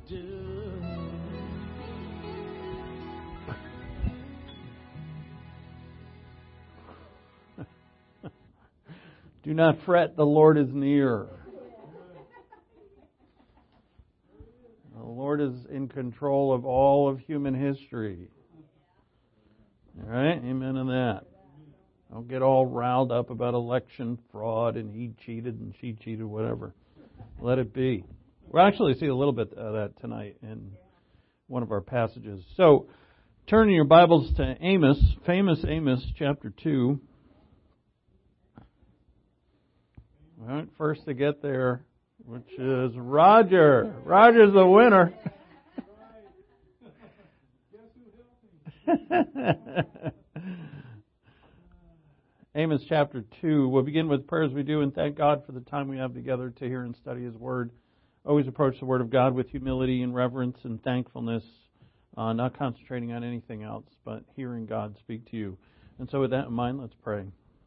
do. Do not fret, the Lord is near. The Lord is in control of all of human history. All right? Amen to that. Don't get all riled up about election fraud and he cheated and she cheated, whatever. Let it be. We'll actually see a little bit of that tonight in one of our passages. So, turn your Bibles to Amos, famous Amos chapter 2. All right, first to get there, which is Roger. Roger's the winner. Amos chapter 2. We'll begin with prayer as we do and thank God for the time we have together to hear and study His Word. Always approach the Word of God with humility and reverence and thankfulness, not concentrating on anything else, but hearing God speak to you. And so with that in mind, let's pray.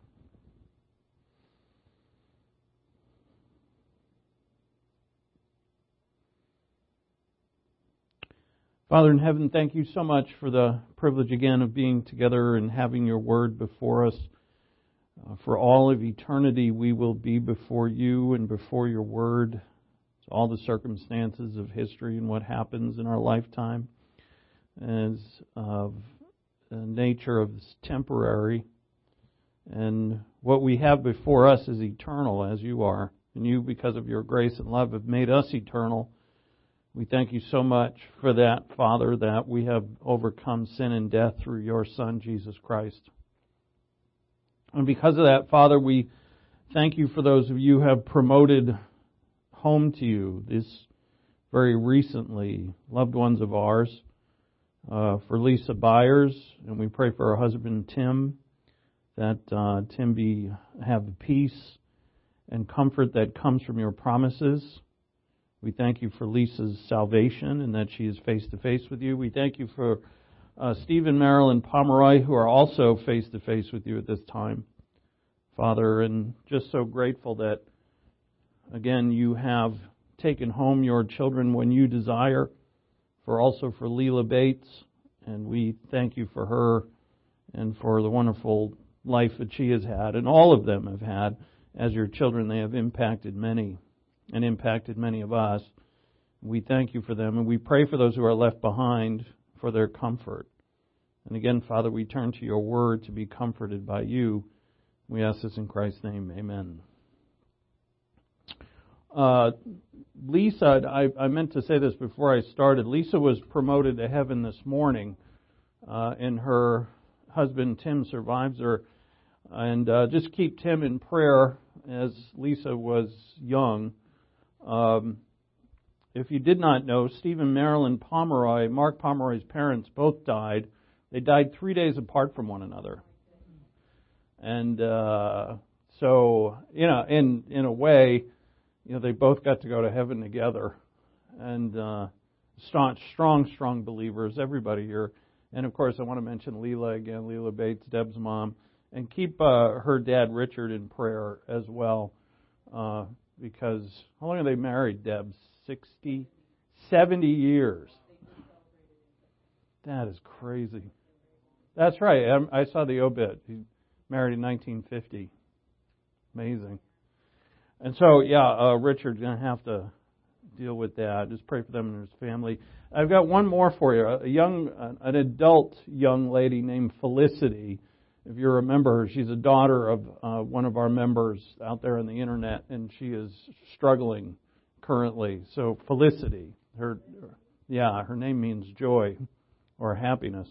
Father in heaven, thank you so much for the privilege again of being together and having your word before us. For all of eternity, we will be before you and before your word. All the circumstances of history and what happens in our lifetime is of the nature of temporary. And what we have before us is eternal, as you are. And you, because of your grace and love, have made us eternal. We thank you so much for that, Father, that we have overcome sin and death through your Son, Jesus Christ. And because of that, Father, we thank you for those of you who have promoted home to you this very recently, loved ones of ours, for Lisa Byers, and we pray for her husband, Tim, that Tim have the peace and comfort that comes from your promises. We thank you for Lisa's salvation and that she is face-to-face with you. We thank you for Steve and Marilyn Pomeroy, who are also face-to-face with you at this time, Father, and just so grateful that, again, you have taken home your children when you desire, also for Leela Bates, and we thank you for her and for the wonderful life that she has had, and all of them have had as your children. They have impacted many. And impacted many of us. We thank you for them, and we pray for those who are left behind for their comfort. And again, Father, we turn to your word to be comforted by you. We ask this in Christ's name. Amen. Lisa, I meant to say this before I started. Lisa was promoted to heaven this morning, and her husband, Tim, survives her. And just keep Tim in prayer as Lisa was young. If you did not know, Steve and Marilyn Pomeroy, Mark Pomeroy's parents, both died. They died 3 days apart from one another. And so, in a way, they both got to go to heaven together. And strong believers, everybody here. And of course, I want to mention Leela again, Leela Bates, Deb's mom. And keep her dad, Richard, in prayer as well. Because how long are they married, Deb? 60, 70 years. That is crazy. That's right. I saw the obit. He married in 1950. Amazing. And so, Richard's going to have to deal with that. Just pray for them and his family. I've got one more for you. An adult young lady named Felicity. If you remember her, she's a daughter of one of our members out there on the internet, and she is struggling currently. So Felicity, her name means joy or happiness.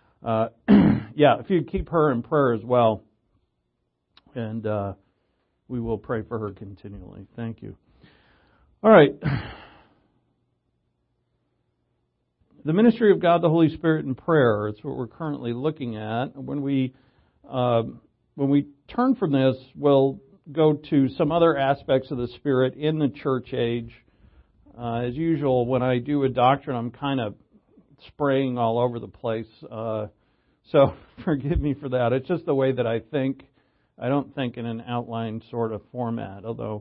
If you keep her in prayer as well, and we will pray for her continually. Thank you. All right. The ministry of God, the Holy Spirit, and prayer. It's what we're currently looking at. When we turn from this, we'll go to some other aspects of the Spirit in the church age. As usual, when I do a doctrine, I'm kind of spraying all over the place. So forgive me for that. It's just the way that I think. I don't think in an outline sort of format, although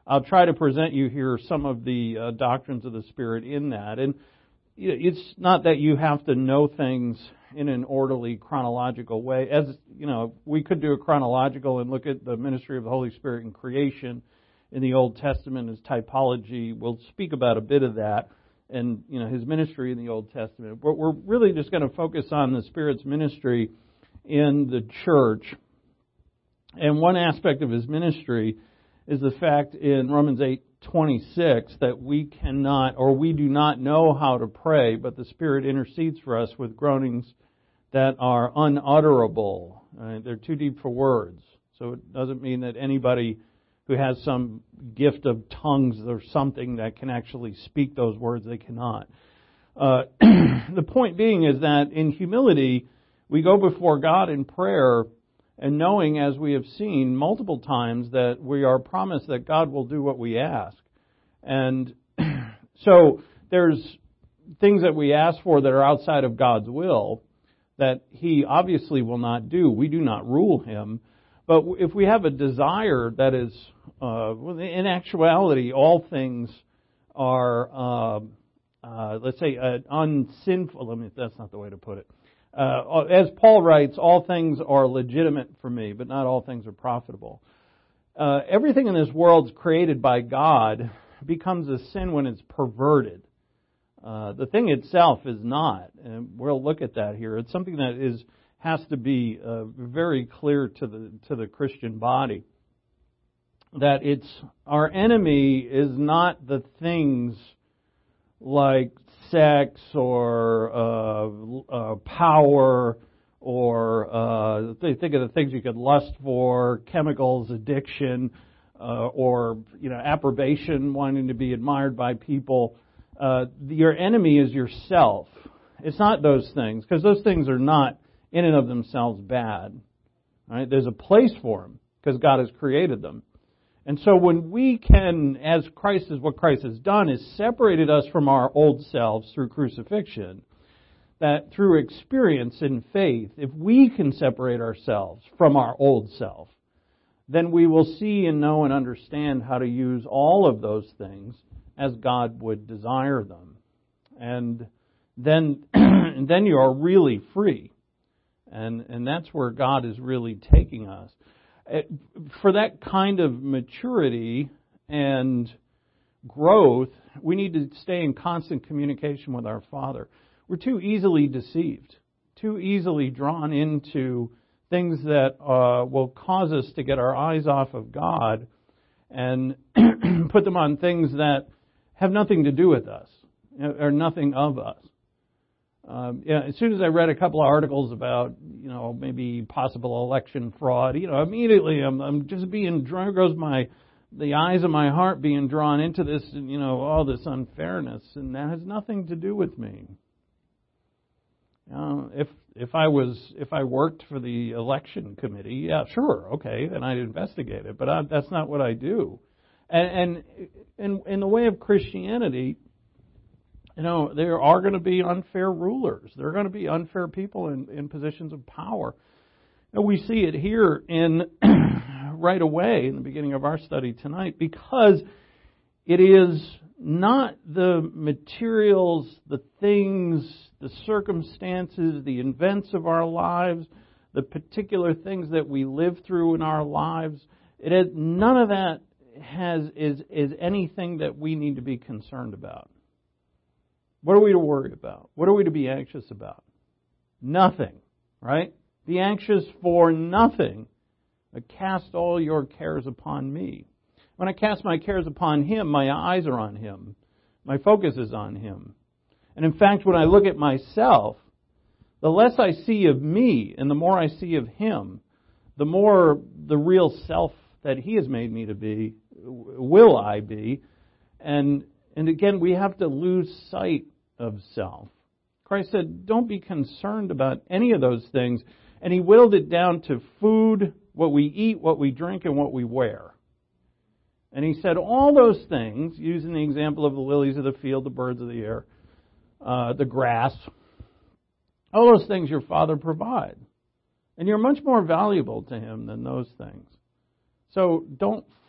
I'll try to present you here some of the doctrines of the Spirit in that. And it's not that you have to know things in an orderly, chronological way. As you know, we could do a chronological and look at the ministry of the Holy Spirit in creation in the Old Testament as typology. We'll speak about a bit of that and His ministry in the Old Testament. But we're really just going to focus on the Spirit's ministry in the church. And one aspect of His ministry is the fact in Romans 8:26 that we cannot, or we do not know how to pray, but the Spirit intercedes for us with groanings that are unutterable. They're too deep for words. So it doesn't mean that anybody who has some gift of tongues or something that can actually speak those words, they cannot. The point being is that in humility, we go before God in prayer and knowing, as we have seen multiple times, that we are promised that God will do what we ask. And so there's things that we ask for that are outside of God's will that He obviously will not do. We do not rule Him. But if we have a desire that is, in actuality, all things are, let's say, unsinful. That's not the way to put it. As Paul writes, all things are legitimate for me, but not all things are profitable. Everything in this world is created by God becomes a sin when it's perverted. The thing itself is not, and we'll look at that here. It's something that has to be very clear to the Christian body. That our enemy is not the things like sex or power or think of the things you could lust for, chemicals, addiction, or approbation, wanting to be admired by people. Your enemy is yourself. It's not those things, because those things are not in and of themselves bad. Right? There's a place for them because God has created them. And so when we can, as what Christ has done, is separated us from our old selves through crucifixion, that through experience in faith, if we can separate ourselves from our old self, then we will see and know and understand how to use all of those things as God would desire them. And then you are really free. And that's where God is really taking us. For that kind of maturity and growth, we need to stay in constant communication with our Father. We're too easily deceived, too easily drawn into things that will cause us to get our eyes off of God and put them on things that have nothing to do with us, or nothing of us. As soon as I read a couple of articles about, maybe possible election fraud, immediately I'm just being drawn, goes the eyes of my heart being drawn into this, all this unfairness, and that has nothing to do with me. If I worked for the election committee, yeah, sure, okay, then I'd investigate it, but that's not what I do. And in the way of Christianity, there are going to be unfair rulers. There are going to be unfair people in positions of power. We see it here right away in the beginning of our study tonight, because it is not the materials, the things, the circumstances, the events of our lives, the particular things that we live through in our lives. None of that is anything that we need to be concerned about. What are we to worry about? What are we to be anxious about? Nothing, right? Be anxious for nothing, but cast all your cares upon me. When I cast my cares upon Him, my eyes are on Him. My focus is on Him. And in fact, when I look at myself, the less I see of me and the more I see of Him, the more the real self that He has made me to be, will I be. And again, we have to lose sight of self. Christ said, don't be concerned about any of those things. And He whittled it down to food, what we eat, what we drink, and what we wear. And He said all those things, using the example of the lilies of the field, the birds of the air, the grass, all those things your Father provide. And you're much more valuable to Him than those things. So don't fret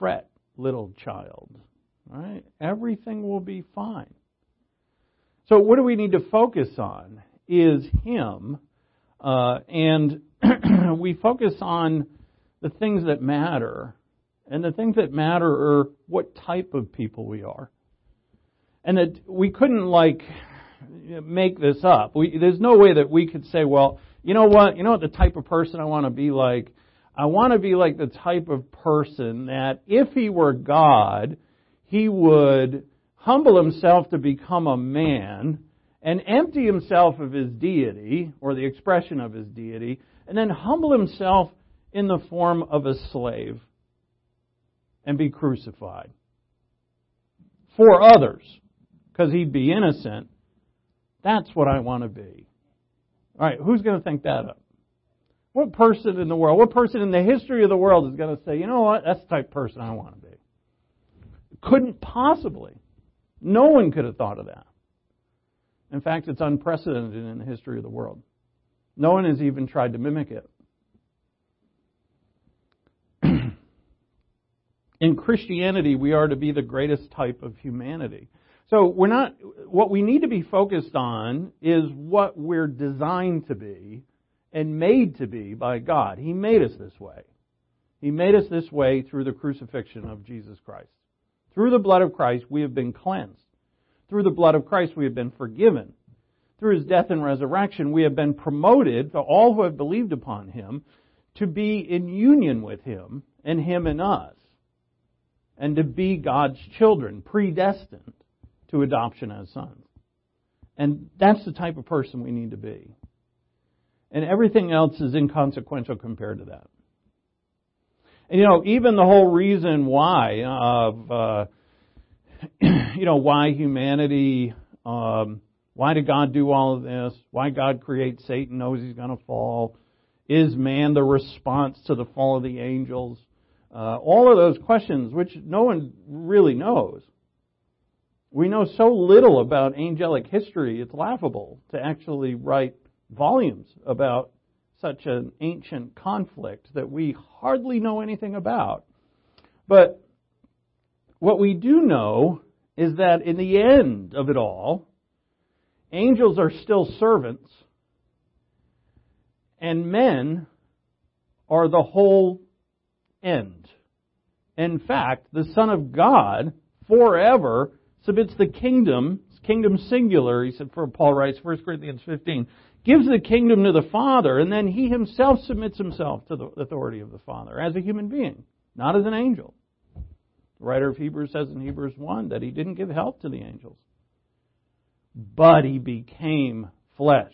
little child. All right? Everything will be fine. So what do we need to focus on is Him, and we focus on the things that matter. And the things that matter are what type of people we are. And that we couldn't make this up. There's no way that we could say, well, you know what the type of person I want to be like? I want to be like the type of person that if he were God, he would humble himself to become a man and empty himself of his deity, or the expression of his deity, and then humble himself in the form of a slave and be crucified for others, because he'd be innocent. That's what I want to be. All right, who's going to think that up? What person in the world, what person in the history of the world is going to say, you know what, that's the type of person I want to be? Couldn't possibly. No one could have thought of that. In fact, it's unprecedented in the history of the world. No one has even tried to mimic it. In Christianity, we are to be the greatest type of humanity. So what we need to be focused on is what we're designed to be and made to be by God. He made us this way. He made us this way through the crucifixion of Jesus Christ. Through the blood of Christ, we have been cleansed. Through the blood of Christ, we have been forgiven. Through His death and resurrection, we have been promoted, to all who have believed upon Him, to be in union with Him and Him in us, and to be God's children, predestined to adoption as sons. And that's the type of person we need to be. And everything else is inconsequential compared to that. And even the whole reason why why humanity, why did God do all of this? Why God creates Satan, knows he's going to fall? Is man the response to the fall of the angels? All of those questions, which no one really knows. We know so little about angelic history, it's laughable to actually write volumes about such an ancient conflict that we hardly know anything about. But what we do know is that in the end of it all, angels are still servants, and men are the whole end. In fact, the Son of God forever submits the kingdom singular, he said, for Paul writes, 1 Corinthians 15, gives the kingdom to the Father, and then He Himself submits Himself to the authority of the Father as a human being, not as an angel. The writer of Hebrews says in Hebrews 1 that He didn't give help to the angels, but He became flesh,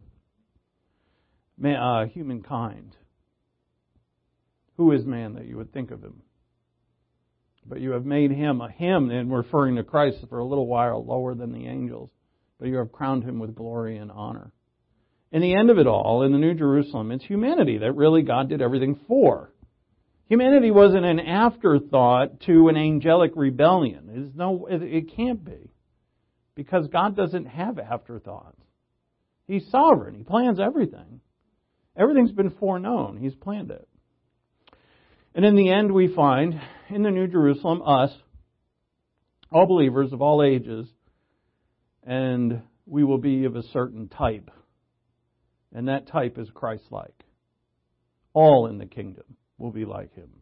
humankind. Who is man that you would think of Him? But you have made Him, and referring to Christ, for a little while lower than the angels, but you have crowned Him with glory and honor. In the end of it all, in the New Jerusalem, it's humanity that really God did everything for. Humanity wasn't an afterthought to an angelic rebellion. It can't be. Because God doesn't have afterthoughts. He's sovereign. He plans everything. Everything's been foreknown. He's planned it. And in the end, we find in the New Jerusalem us, all believers of all ages, and we will be of a certain type. And that type is Christ-like. All in the kingdom will be like Him.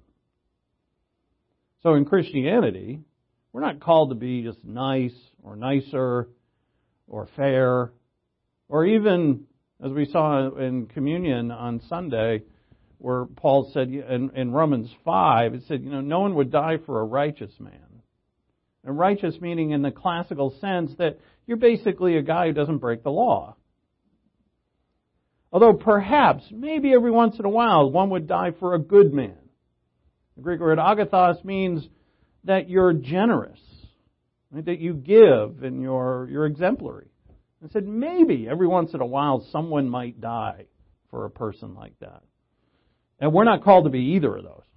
So in Christianity, we're not called to be just nice or nicer or fair, or even, as we saw in communion on Sunday, where Paul said in Romans 5, it said, no one would die for a righteous man. And righteous meaning in the classical sense that you're basically a guy who doesn't break the law. Although perhaps, maybe every once in a while, one would die for a good man. The Greek word agathos means that you're generous, right? That you give and you're exemplary. I said maybe every once in a while someone might die for a person like that. And we're not called to be either of those.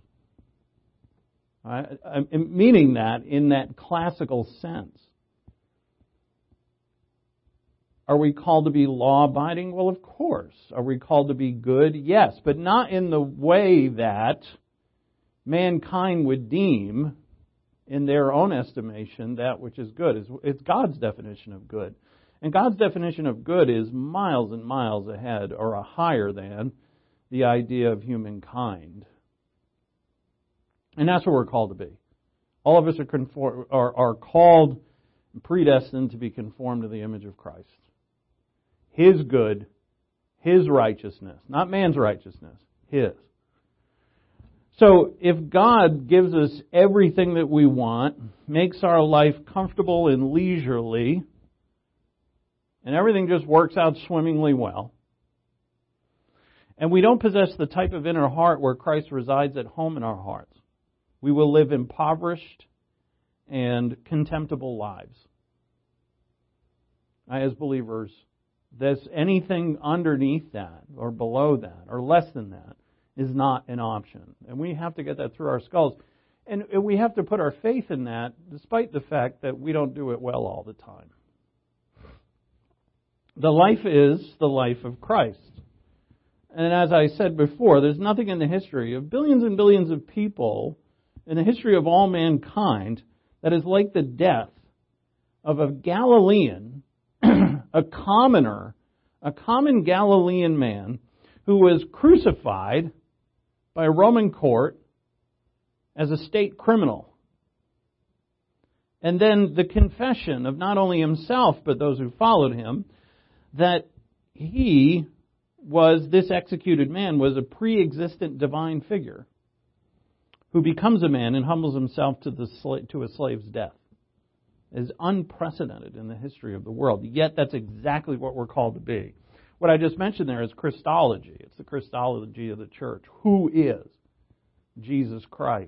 I'm meaning that in that classical sense. Are we called to be law-abiding? Well, of course. Are we called to be good? Yes, but not in the way that mankind would deem in their own estimation, that which is good. It's God's definition of good. And God's definition of good is miles and miles ahead or higher than the idea of humankind. And that's what we're called to be. All of us are called, predestined to be conformed to the image of Christ. His good, His righteousness, not man's righteousness, His. So if God gives us everything that we want, makes our life comfortable and leisurely, and everything just works out swimmingly well, and we don't possess the type of inner heart where Christ resides at home in our hearts, we will live impoverished and contemptible lives. As believers, there's anything underneath that or below that or less than that is not an option. And we have to get that through our skulls. And we have to put our faith in that despite the fact that we don't do it well all the time. The life is the life of Christ. And as I said before, there's nothing in the history of billions and billions of people, in the history of all mankind, that is like the death of a Galilean, a common Galilean man who was crucified by a Roman court as a state criminal. And then the confession of not only himself, but those who followed him, that this executed man was a pre-existent divine figure who becomes a man and humbles himself to a slave's death. It is unprecedented in the history of the world. Yet that's exactly what we're called to be. What I just mentioned there is Christology. It's the Christology of the church. Who is Jesus Christ?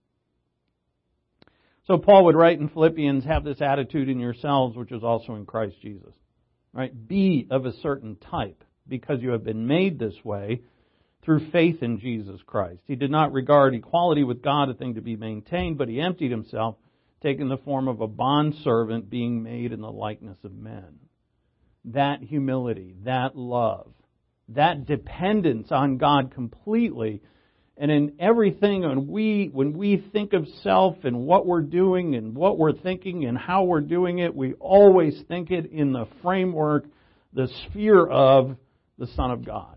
So Paul would write in Philippians, have this attitude in yourselves, which is also in Christ Jesus. Right? Be of a certain type, because you have been made this way through faith in Jesus Christ. He did not regard equality with God a thing to be maintained, but he emptied himself, taking the form of a bondservant, being made in the likeness of men. That humility, that love, that dependence on God completely, and in everything, when we think of self and what we're doing and what we're thinking and how we're doing it, we always think it in the framework, the sphere of the Son of God.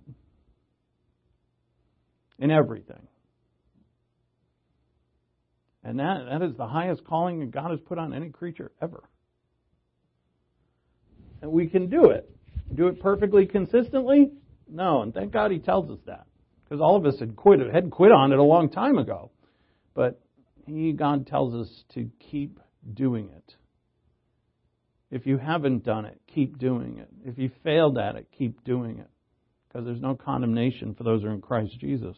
In everything. And that is the highest calling that God has put on any creature ever. And we can do it. Do it perfectly consistently? No, and thank God He tells us that. Because all of us had quit on it a long time ago. But God tells us to keep doing it. If you haven't done it, keep doing it. If you failed at it, keep doing it. Because there's no condemnation for those who are in Christ Jesus.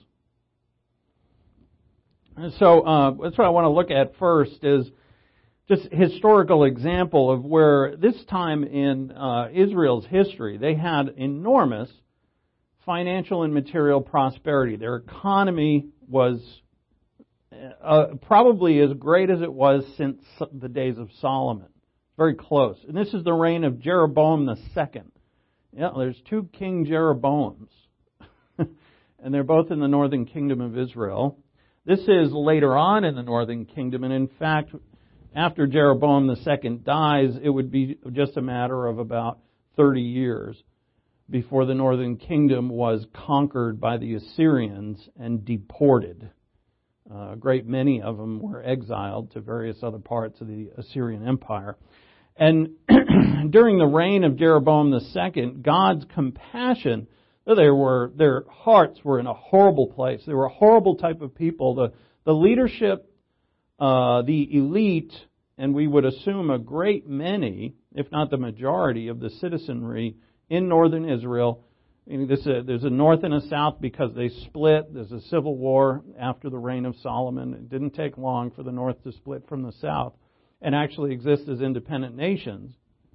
And so that's what I want to look at first is just historical example of where this time in Israel's history, they had enormous financial and material prosperity. Their economy was probably as great as it was since the days of Solomon. Very close. And this is the reign of Jeroboam II. Yeah, there's two King Jeroboams. And they're both in the northern kingdom of Israel. This is later on in the northern kingdom. And in fact, after Jeroboam II dies, it would be just a matter of about 30 years before the northern kingdom was conquered by the Assyrians and deported. A great many of them were exiled to various other parts of the Assyrian Empire. And during the reign of Jeroboam II, God's compassion, their hearts were in a horrible place. They were a horrible type of people. The leadership, the elite, and we would assume a great many, if not the majority, of the citizenry in northern Israel. There's a north and a south because they split. There's a civil war after the reign of Solomon. It didn't take long for the north to split from the south and actually exist as independent nations.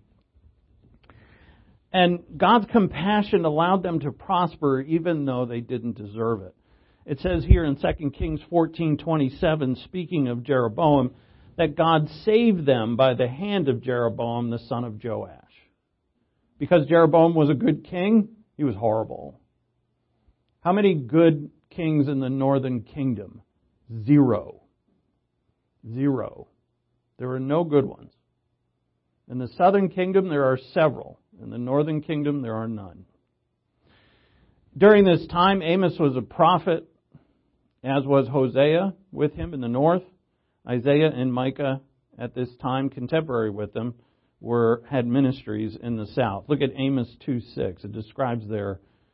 And God's compassion allowed them to prosper even though they didn't deserve it. It says here in 2 Kings 14:27, speaking of Jeroboam, that God saved them by the hand of Jeroboam, the son of Joash. Because Jeroboam was a good king, he was horrible. How many good kings in the northern kingdom? 0. Zero. There are no good ones. In the southern kingdom, there are several. In the northern kingdom, there are none. During this time, Amos was a prophet, as was Hosea with him in the north. Isaiah and Micah, at this time, contemporary with them, had ministries in the south. Look at Amos 2:6. It describes their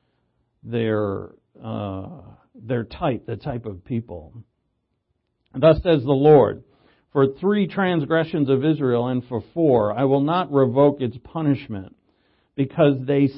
type, the type of people. Thus says the Lord, for 3 transgressions of Israel and for 4, I will not revoke its punishment, because they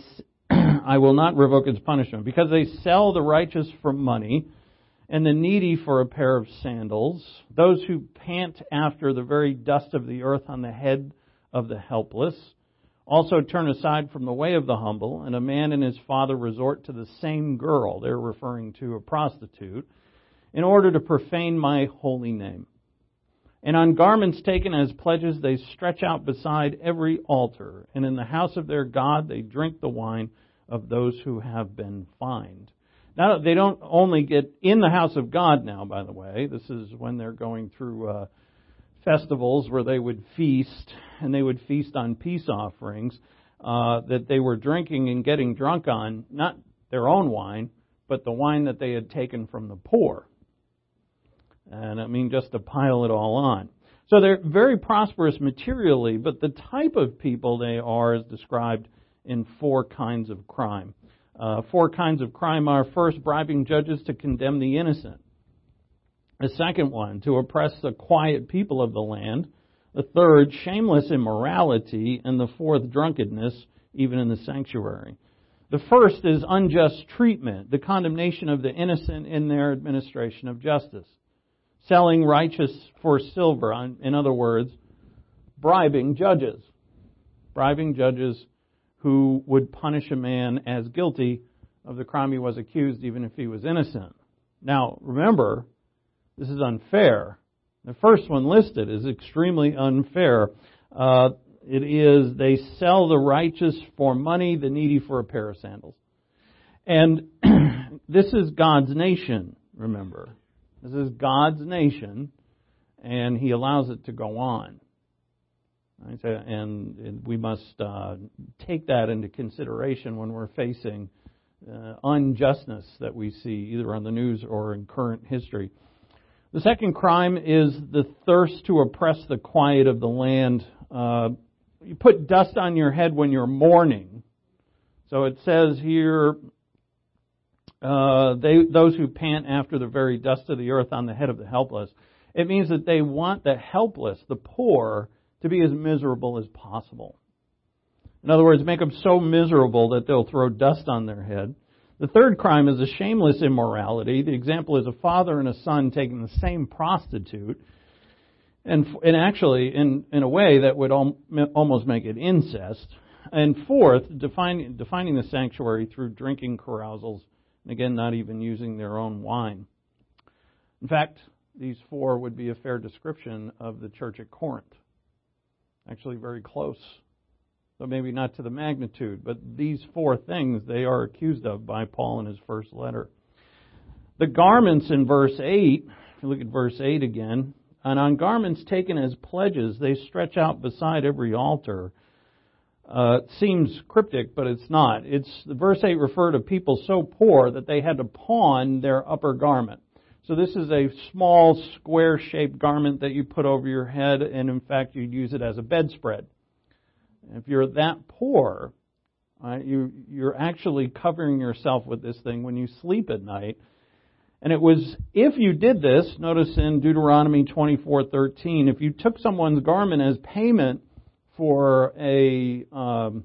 sell the righteous for money and the needy for a pair of sandals, those who pant after the very dust of the earth on the head of the helpless, also turn aside from the way of the humble, and a man and his father resort to the same girl, they're referring to a prostitute, in order to profane my holy name. And on garments taken as pledges they stretch out beside every altar, and in the house of their God they drink the wine of those who have been fined. Now, they don't only get in the house of God now, by the way. This is when they're going through festivals where they would feast, and they would feast on peace offerings that they were drinking and getting drunk on, not their own wine, but the wine that they had taken from the poor. And I mean, just to pile it all on. So they're very prosperous materially, but the type of people they are is described in 4 kinds of crime. 4 kinds of crime are, first, bribing judges to condemn the innocent. The second one, to oppress the quiet people of the land. The third, shameless immorality. And the fourth, drunkenness, even in the sanctuary. The first is unjust treatment, the condemnation of the innocent in their administration of justice. Selling righteous for silver, in other words, bribing judges. Bribing judges who would punish a man as guilty of the crime he was accused, even if he was innocent. Now, remember, this is unfair. The first one listed is extremely unfair. It is, they sell the righteous for money, the needy for a pair of sandals. And this is God's nation, remember. This is God's nation, and He allows it to go on. Right? And we must take that into consideration when we're facing unjustness that we see either on the news or in current history. The second crime is the thirst to oppress the quiet of the land. You put dust on your head when you're mourning. So it says here, those who pant after the very dust of the earth on the head of the helpless. It means that they want the helpless, the poor, to be as miserable as possible. In other words, make them so miserable that they'll throw dust on their head. The third crime is a shameless immorality. The example is a father and a son taking the same prostitute, and actually, in a way that would almost make it incest. And fourth, defining the sanctuary through drinking carousals, and again, not even using their own wine. In fact, these 4 would be a fair description of the church at Corinth. Actually, very close. So maybe not to the magnitude, but these 4 things they are accused of by Paul in his first letter. The garments in verse 8, if you look at verse 8 again, and on garments taken as pledges, they stretch out beside every altar. It seems cryptic, but it's not. Verse 8 referred to people so poor that they had to pawn their upper garment. So this is a small square-shaped garment that you put over your head, and in fact you'd use it as a bedspread. If you're that poor, you're actually covering yourself with this thing when you sleep at night. And it was, if you did this, notice in Deuteronomy 24:13, if you took someone's garment as payment for an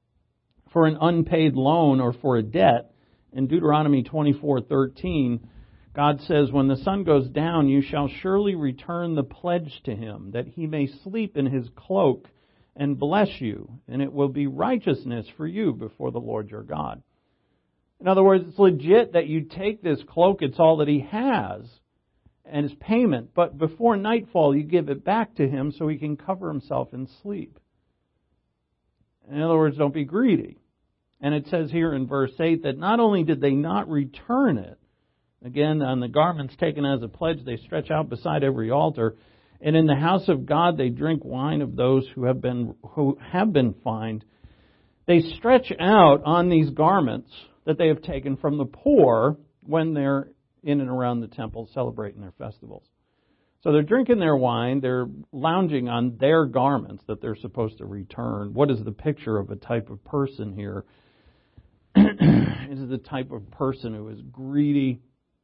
unpaid loan or for a debt, in Deuteronomy 24:13, God says, when the sun goes down, you shall surely return the pledge to him, that he may sleep in his cloak and bless you, and it will be righteousness for you before the Lord your God. In other words, it's legit that you take this cloak, it's all that he has, and it's payment, but before nightfall you give it back to him so he can cover himself in sleep. In other words, don't be greedy. And it says here in verse 8 that not only did they not return it, again, on the garments taken as a pledge, they stretch out beside every altar. And in the house of God they drink wine of those who have been fined. They stretch out on these garments that they have taken from the poor when they're in and around the temple celebrating their festivals. So they're drinking their wine, they're lounging on their garments that they're supposed to return. What is the picture of a type of person here? It is the type of person who is greedy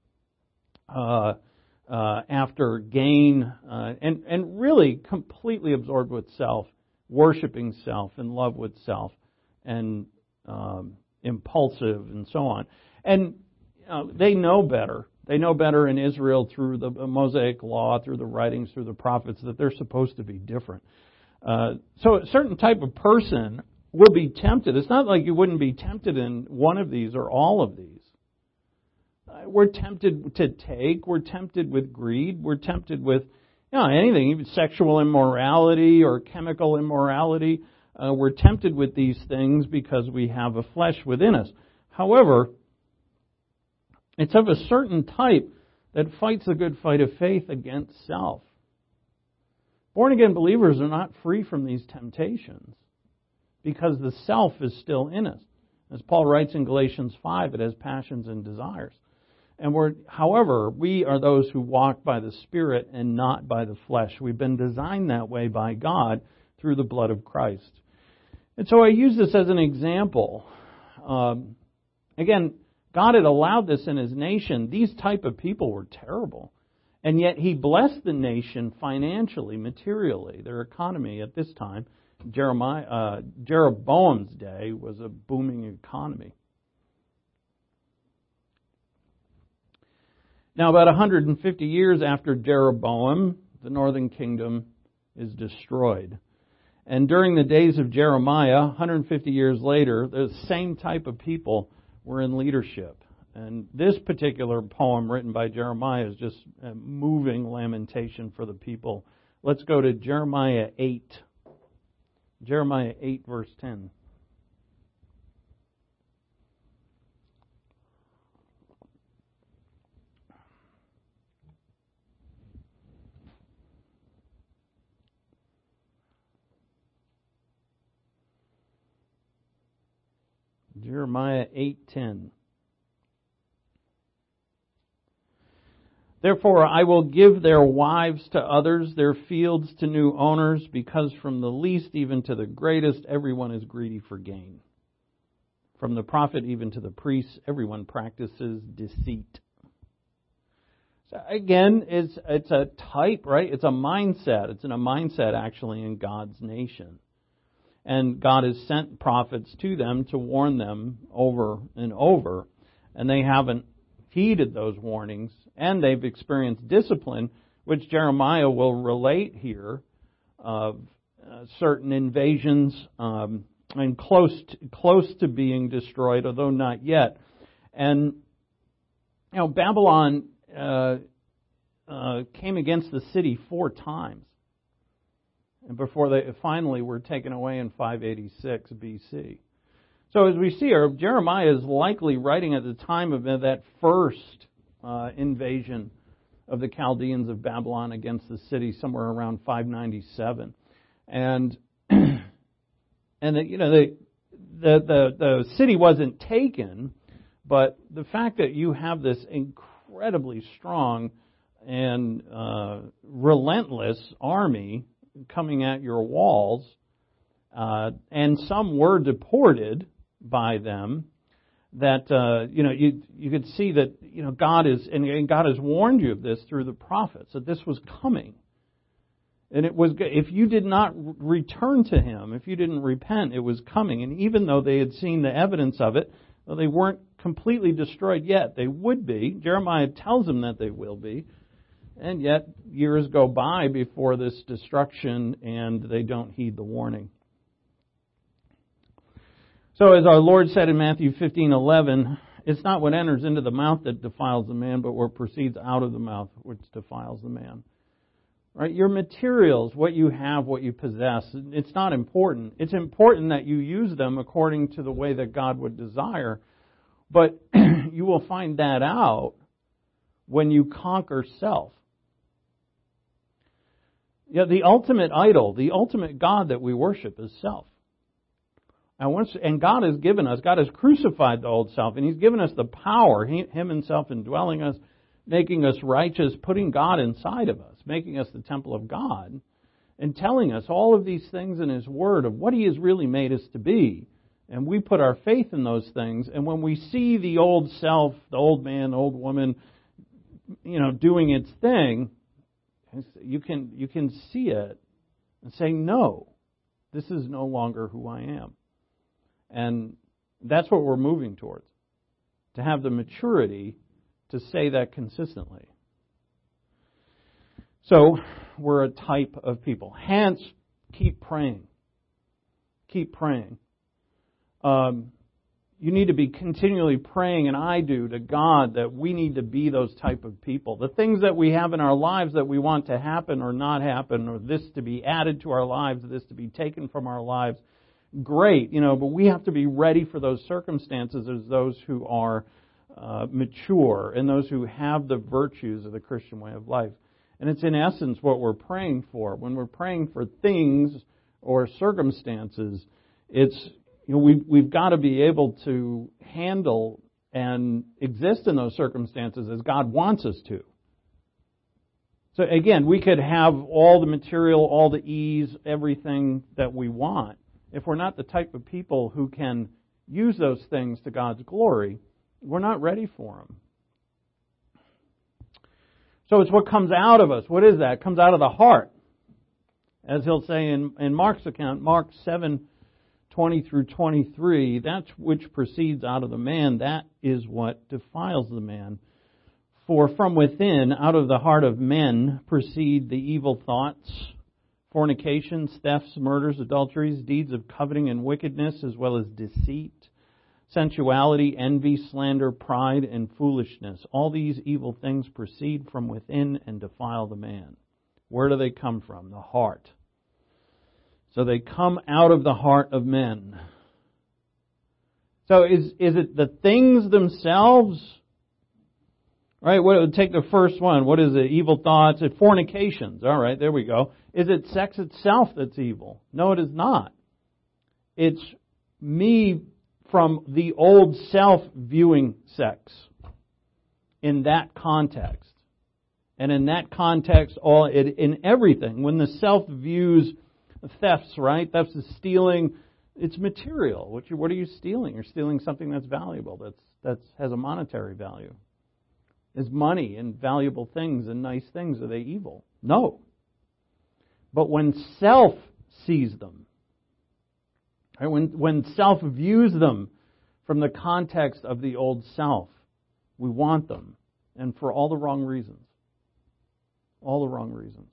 after gain and really completely absorbed with self, worshiping self, in love with self, and impulsive and so on. And they know better. They know better in Israel through the Mosaic Law, through the writings, through the prophets, that they're supposed to be different. So a certain type of person will be tempted. It's not like you wouldn't be tempted in one of these or all of these. We're tempted to take. We're tempted with greed. We're tempted with anything, even sexual immorality or chemical immorality. We're tempted with these things because we have a flesh within us. However, it's of a certain type that fights a good fight of faith against self. Born-again believers are not free from these temptations because the self is still in us. As Paul writes in Galatians 5, it has passions and desires. However, we are those who walk by the Spirit and not by the flesh. We've been designed that way by God through the blood of Christ. And so I use this as an example. Again, God had allowed this in His nation. These type of people were terrible. And yet He blessed the nation financially, materially. Their economy at this time, Jeroboam's day, was a booming economy. Now, about 150 years after Jeroboam, the northern kingdom is destroyed. And during the days of Jeremiah, 150 years later, the same type of people were in leadership. And this particular poem written by Jeremiah is just a moving lamentation for the people. Let's go to Jeremiah 8. Jeremiah 8, verse 10. Jeremiah 8:10. Therefore I will give their wives to others, their fields to new owners, because from the least even to the greatest everyone is greedy for gain. From the prophet even to the priest, everyone practices deceit. So again, it's a type, right? It's a mindset. It's in a mindset actually in God's nation. And God has sent prophets to them to warn them over and over. And they haven't heeded those warnings. And they've experienced discipline, which Jeremiah will relate here, of certain invasions and close to being destroyed, although not yet. And, Babylon came against the city 4 times. And before they finally were taken away in 586 BC. So as we see here, Jeremiah is likely writing at the time of that first invasion of the Chaldeans of Babylon against the city, somewhere around 597. And the city wasn't taken, but the fact that you have this incredibly strong and relentless army coming at your walls, and some were deported by them, that you could see that God is, and God has warned you of this through the prophets, that this was coming. And it was, if you did not return to Him, if you didn't repent, it was coming. And even though they had seen the evidence of it, well, they weren't completely destroyed yet. They would be. Jeremiah tells them that they will be. And yet, years go by before this destruction, and they don't heed the warning. So, as our Lord said in Matthew 15:11, it's not what enters into the mouth that defiles the man, but what proceeds out of the mouth which defiles the man. Right? Your materials, what you have, what you possess, it's not important. It's important that you use them according to the way that God would desire. But you will find that out when you conquer self. Yeah, the ultimate idol, the ultimate God that we worship is self. And God has given us, God has crucified the old self, and He's given us the power, Him Himself indwelling us, making us righteous, putting God inside of us, making us the temple of God, and telling us all of these things in His Word of what He has really made us to be. And we put our faith in those things, and when we see the old self, the old man, the old woman, doing its thing, you can see it and say, no, this is no longer who I am. And that's what we're moving towards, to have the maturity to say that consistently. So, we're a type of people. Hence, keep praying. Keep praying. You need to be continually praying, and I do, to God that we need to be those type of people. The things that we have in our lives that we want to happen or not happen, or this to be added to our lives, this to be taken from our lives, great, but we have to be ready for those circumstances as those who are mature and those who have the virtues of the Christian way of life. And it's in essence what we're praying for. When we're praying for things or circumstances, it's we've got to be able to handle and exist in those circumstances as God wants us to. So again, we could have all the material, all the ease, everything that we want. If we're not the type of people who can use those things to God's glory, we're not ready for them. So it's what comes out of us. What is that? It comes out of the heart. As he'll say in Mark's account, Mark 7:20 through 23, that which proceeds out of the man, that is what defiles the man. For from within, out of the heart of men, proceed the evil thoughts, fornications, thefts, murders, adulteries, deeds of coveting and wickedness, as well as deceit, sensuality, envy, slander, pride, and foolishness. All these evil things proceed from within and defile the man. Where do they come from? The heart. So they come out of the heart of men. So is it the things themselves? Right, what it would take the first one. What is it? Evil thoughts, fornications. All right, there we go. Is it sex itself that's evil? No, it is not. It's me from the old self viewing sex in that context. And in that context, in everything, when the self views thefts, right? Thefts is stealing. It's material. What are you stealing? You're stealing something that's valuable, that has a monetary value. Is money and valuable things and nice things, are they evil? No. But when self sees them, right, when self views them from the context of the old self, we want them. And for all the wrong reasons. All the wrong reasons.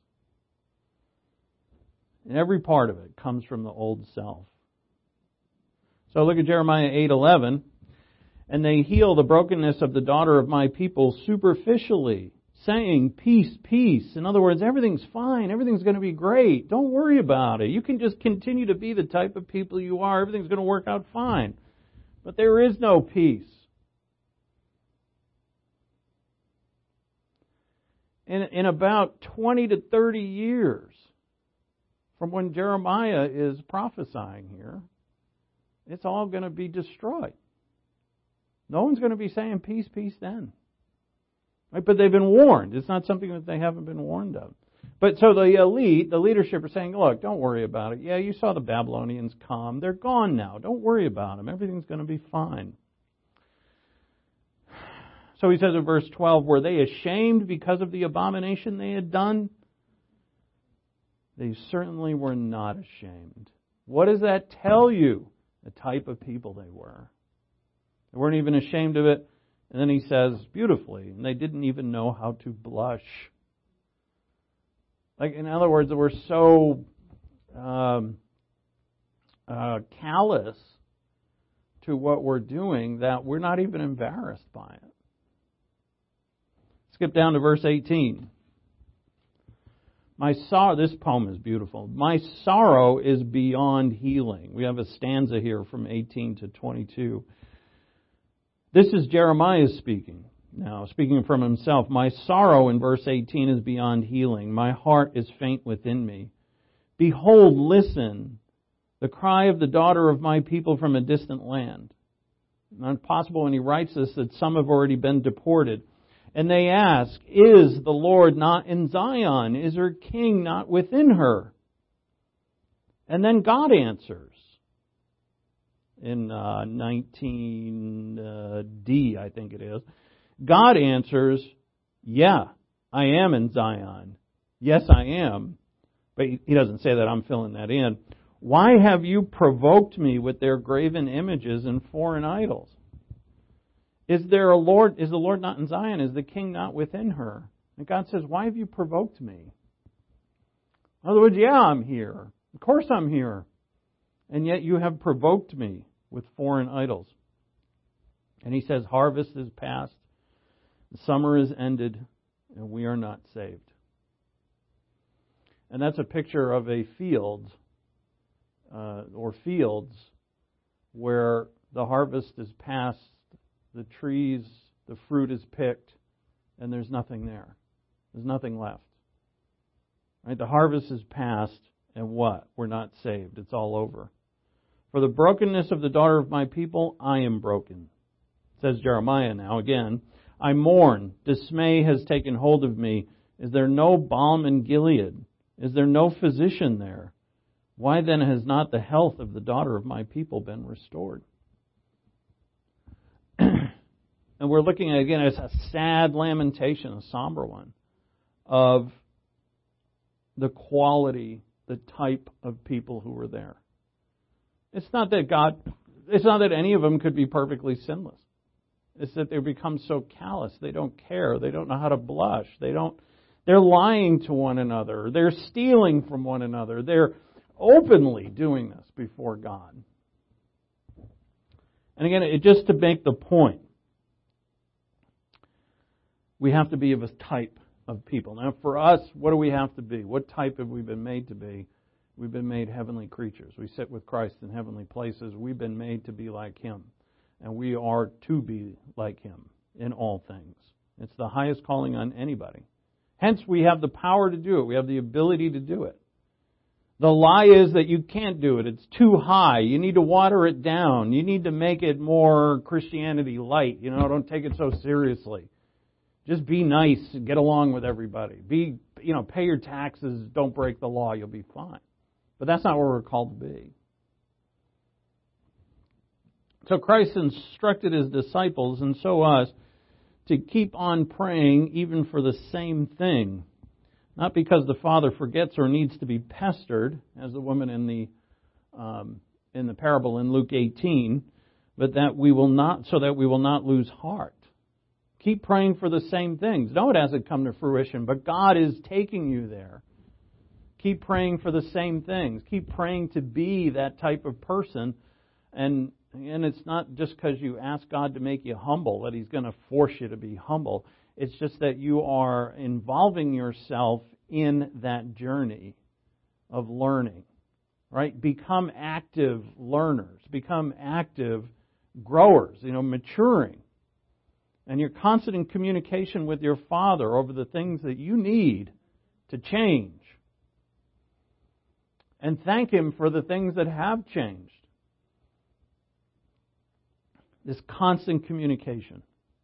And every part of it comes from the old self. So look at Jeremiah 8:11. And they heal the brokenness of the daughter of my people superficially, saying, peace, peace. In other words, everything's fine. Everything's going to be great. Don't worry about it. You can just continue to be the type of people you are. Everything's going to work out fine. But there is no peace. In about 20 to 30 years from when Jeremiah is prophesying here, it's all going to be destroyed. No one's going to be saying peace, peace then. Right? But they've been warned. It's not something that they haven't been warned of. But so the elite, the leadership are saying, look, don't worry about it. Yeah, you saw the Babylonians come. They're gone now. Don't worry about them. Everything's going to be fine. So he says in verse 12, were they ashamed because of the abomination they had done? They certainly were not ashamed. What does that tell you? The type of people they were. They weren't even ashamed of it. And then he says, beautifully, and they didn't even know how to blush. Like, in other words, they were so callous to what we're doing that we're not even embarrassed by it. Skip down to verse 18. This poem is beautiful. My sorrow is beyond healing. We have a stanza here from 18 to 22. This is Jeremiah speaking. Now, speaking from himself, my sorrow in verse 18 is beyond healing. My heart is faint within me. Behold, listen, the cry of the daughter of my people from a distant land. Not possible when he writes this that some have already been deported. And they ask, is the Lord not in Zion? Is her king not within her? And then God answers. In 19D, I think it is. God answers, yeah, I am in Zion. Yes, I am. But he doesn't say that, I'm filling that in. Why have you provoked me with their graven images and foreign idols? Is the Lord not in Zion? Is the king not within her? And God says, why have you provoked me? In other words, yeah, I'm here. Of course I'm here. And yet you have provoked me with foreign idols. And he says, harvest is past, the summer is ended, and we are not saved. And that's a picture of a field, or fields, where the harvest is past, the trees, the fruit is picked, and there's nothing there. There's nothing left. Right? The harvest is past, and what? We're not saved. It's all over. For the brokenness of the daughter of my people, I am broken. Says Jeremiah now again. I mourn. Dismay has taken hold of me. Is there no balm in Gilead? Is there no physician there? Why then has not the health of the daughter of my people been restored? And we're looking at, again, it's a sad lamentation, a somber one, of the quality, the type of people who were there. It's not that any of them could be perfectly sinless. It's that they become so callous. They don't care. They don't know how to blush. They're lying to one another. They're stealing from one another. They're openly doing this before God. And again, just to make the point, we have to be of a type of people. Now, for us, what do we have to be? What type have we been made to be? We've been made heavenly creatures. We sit with Christ in heavenly places. We've been made to be like Him. And we are to be like Him in all things. It's the highest calling on anybody. Hence, we have the power to do it. We have the ability to do it. The lie is that you can't do it. It's too high. You need to water it down. You need to make it more Christianity light. Don't take it so seriously. Just be nice and get along with everybody. Pay your taxes. Don't break the law. You'll be fine. But that's not what we're called to be. So Christ instructed His disciples, and so us, to keep on praying even for the same thing. Not because the Father forgets or needs to be pestered, as the woman in the parable in Luke 18, but that we will not lose heart. Keep praying for the same things. No, it hasn't come to fruition, but God is taking you there. Keep praying for the same things. Keep praying to be that type of person. And it's not just because you ask God to make you humble that He's going to force you to be humble. It's just that you are involving yourself in that journey of learning. Right? Become active learners. Become active growers. Maturing. And you're constant in communication with your Father over the things that you need to change. And thank Him for the things that have changed. This constant communication.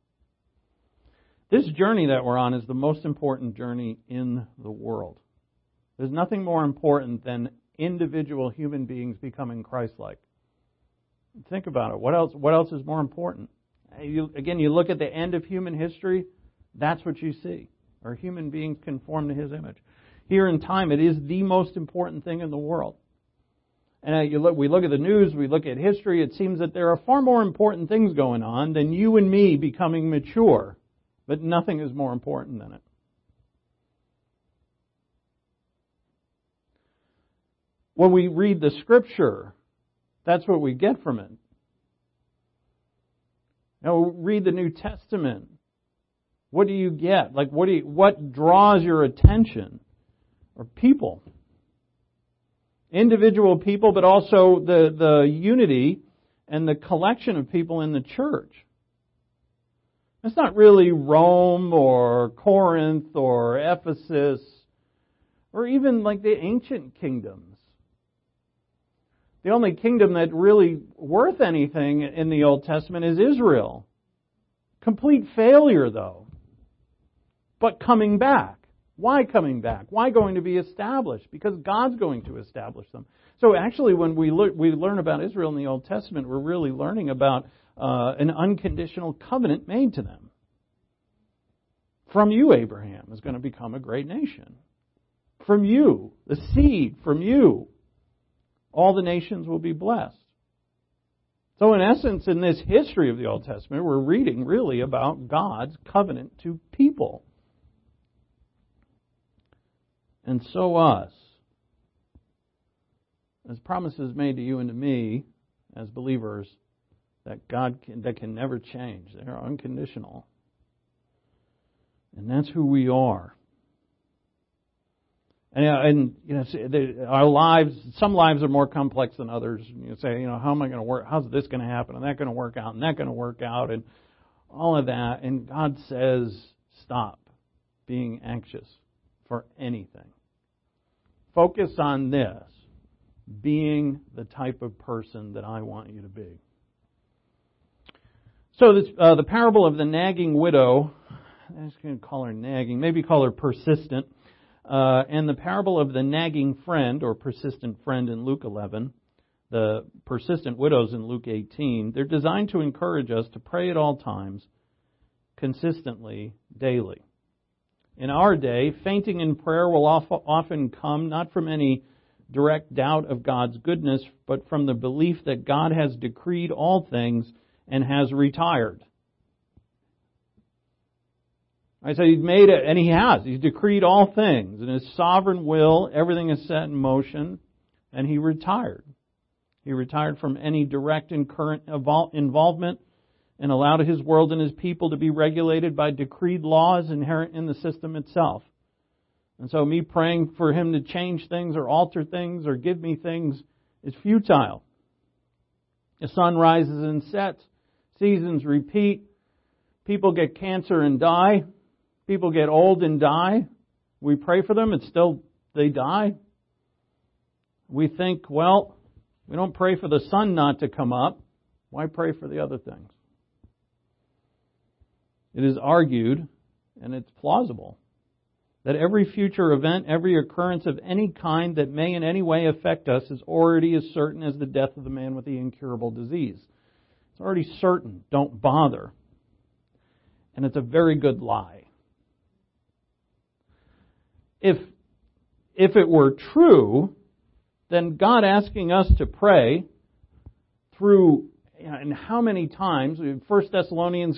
This journey that we're on is the most important journey in the world. There's nothing more important than individual human beings becoming Christ-like. Think about it. What else is more important? You look at the end of human history, that's what you see. Are human beings conformed to His image? Here in time, it is the most important thing in the world. And we look at the news, we look at history, it seems that there are far more important things going on than you and me becoming mature. But nothing is more important than it. When we read the Scripture, that's what we get from it. Now, read the New Testament. What do you get? What draws your attention? Or people. Individual people, but also the unity and the collection of people in the church. It's not really Rome or Corinth or Ephesus or even like the ancient kingdoms. The only kingdom that really worth anything in the Old Testament is Israel. Complete failure, though. But coming back. Why coming back? Why going to be established? Because God's going to establish them. So actually, when we learn about Israel in the Old Testament, we're really learning about an unconditional covenant made to them. From you, Abraham, is going to become a great nation. From you, the seed, from you, all the nations will be blessed. So in essence, in this history of the Old Testament, we're reading really about God's covenant to people. And so us, as promises made to you and to me as believers, that can never change. They're unconditional. And that's who we are. And our lives, some lives are more complex than others. You say, how am I going to work? How's this going to happen? And that going to work out? And that going to work out? And all of that. And God says, stop being anxious for anything. Focus on this, being the type of person that I want you to be. So the parable of the nagging widow, I'm just going to call her nagging, maybe call her persistent, and the parable of the nagging friend or persistent friend in Luke 11, the persistent widows in Luke 18, they're designed to encourage us to pray at all times, consistently, daily. In our day, fainting in prayer will often come not from any direct doubt of God's goodness, but from the belief that God has decreed all things and has retired. I said He's made it, and He has. He's decreed all things. In His sovereign will, everything is set in motion, and He retired. He retired from any direct and current involvement and allowed His world and His people to be regulated by decreed laws inherent in the system itself. And so me praying for Him to change things or alter things or give me things is futile. The sun rises and sets. Seasons repeat. People get cancer and die. People get old and die. We pray for them and still they die. We think, well, we don't pray for the sun not to come up. Why pray for the other things? It is argued, and it's plausible, that every future event, every occurrence of any kind that may in any way affect us is already as certain as the death of the man with the incurable disease. It's already certain. Don't bother. And it's a very good lie. If it were true, then God asking us to pray through, and how many times, 1 Thessalonians